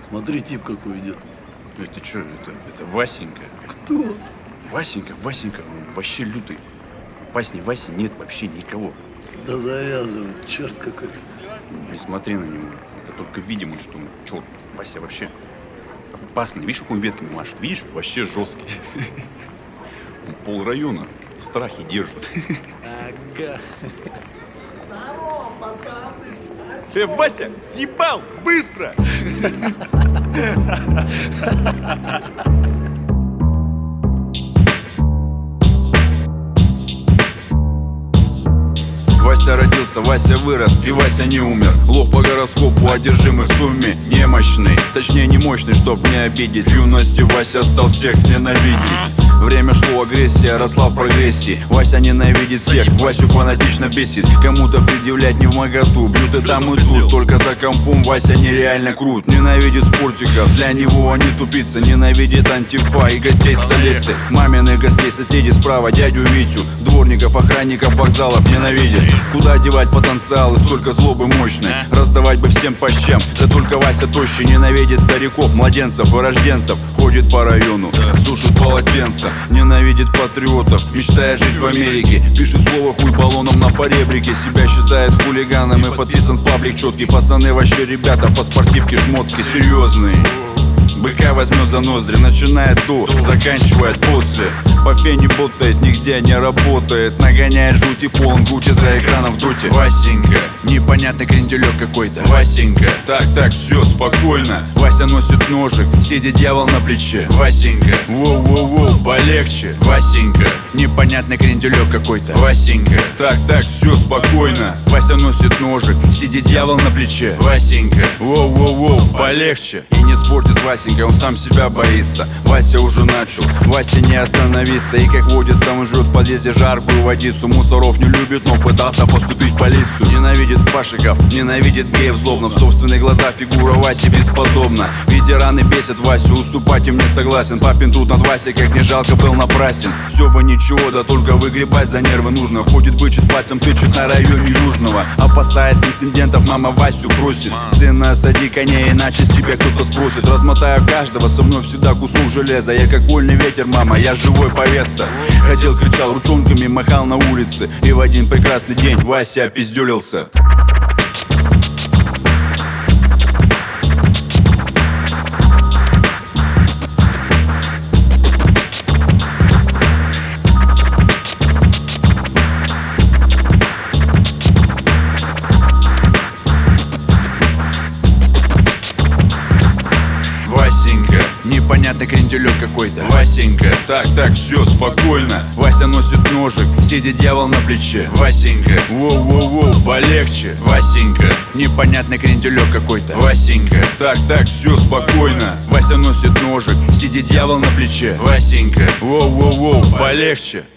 Смотри, тип какой идет. Это что, это Васенька. Кто? Васенька, он вообще лютый. Опаснее Васи нет вообще никого. Да завязывай, черт какой-то. Не смотри на него. Это только видимо, что он черт. Вася вообще опасный. Видишь, как он ветками машет? Видишь? Вообще жесткий. Он полрайона в страхе держит. Ага. Здорово, пацаны. Вася, съебал! Быстро! Вася родился, Вася вырос, и Вася не умер. Лох по гороскопу, одержимый в сумме немощный, точнее не мощный, чтоб не обидеть. В юности Вася стал всех ненавидеть. Время шло, агрессия росла в прогрессии. Вася ненавидит всех, Васю фанатично бесит. Кому-то предъявлять не вмоготу, бьют и там и тут. Только за компом Вася нереально крут. Ненавидит спортиков, для него они тупицы. Ненавидит антифа и гостей столицы. Маминых гостей, соседей справа, дядю Витю. Дворников, охранников вокзалов ненавидит. Куда девать потенциалы, столько злобы мощной. Раздавать бы всем по щам, да только Вася тощий. Ненавидит стариков, младенцев и рожденцев. Ходит по району, сушит полотенца. Ненавидит патриотов, мечтает жить в Америке. Пишет слово хуй баллоном на поребрике. Себя считает хулиганом и подписан в паблик четкий. Пацаны вообще ребята, по спортивке шмотки серьезные. Быка возьмет за ноздри, начинает до, заканчивает после. По фене ботает, нигде не работает. Нагоняет жути, полон гути за экраном в доте. Васенька, непонятный кренделек какой-то. Васенька, так, все, спокойно. Вася носит ножик, сидит дьявол на плече. Васенька, воу, полегче. Васенька, непонятный кренделек какой-то. Васенька, так, все, спокойно. Вася носит ножик, сидит дьявол на плече. Васенька, воу, полегче. И не спорьте с Васенькой, он сам себя боится. Вася уже начал, Вася не остановится. И как водится, он жрет в подъезде жаркую водицу. Мусоров не любит, но пытался поступить в полицию. Ненавидит фашиков, ненавидит геев злобно. В собственные глаза фигура Васи бесподобна. Ветераны бесят Васю, уступать им не согласен. Папин труд над Васей, как не жалко, был напрасен. Все бы ничего, да только выгребать за нервы нужно. Ходит бычит, пальцем тычет на районе Южного. Опасаясь инцидентов, мама Васю просит: сына, сади коней, иначе с тебя кто-то спросит. Размотаю каждого, со мной всегда кусок железа. Я как вольный ветер, мама, я живой повеса. Хотел, кричал, ручонками махал на улице. И в один прекрасный день Вася опиздюлился. Васенька, непонятный кренделек какой-то. Васенька, так, все, спокойно. Вася носит ножик, сидит дьявол на плече. Васенька, воу, полегче. Васенька, непонятный кренделек какой-то. Васенька, так, все, спокойно. Вася носит ножик, сидит дьявол на плече. Васенька, воу, полегче.